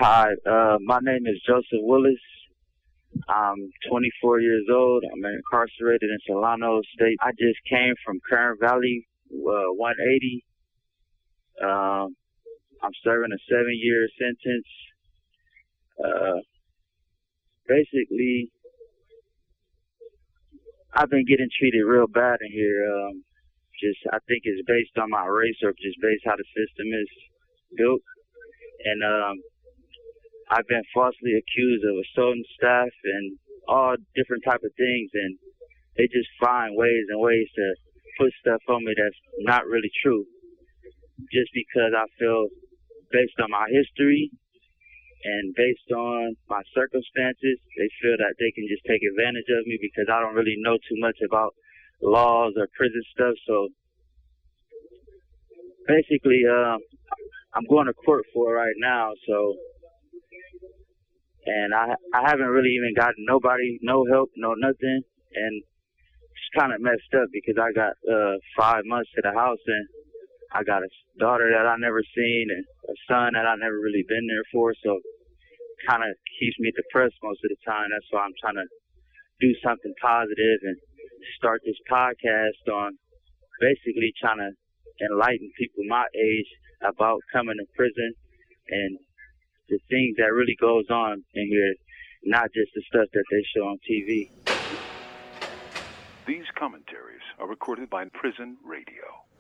Hi, my name is Joseph Willis. I'm 24 years old. I'm incarcerated in Solano State. I just came from Kern Valley, 180. I'm serving a 7-year sentence. Uh, Basically, I've been getting treated real bad in here. I think it's based on my race or just based how the system is built. And I've been falsely accused of assaulting staff and all different type of things, and they just find ways and ways to put stuff on me that's not really true. Just because I feel, based on my history and based on my circumstances, they feel that they can just take advantage of me because I don't really know too much about laws or prison stuff. So basically, I'm going to court for it right now. And I haven't really even gotten nobody, no help, no nothing. And it's kind of messed up because I got 5 months to the house, and I got a daughter that I never seen and a son that I never really been there for. So kind of keeps me depressed most of the time. That's why I'm trying to do something positive and start this podcast on basically trying to enlighten people my age about coming to prison and the things that really goes on in here, not just the stuff that they show on TV. These commentaries are recorded by Prison Radio.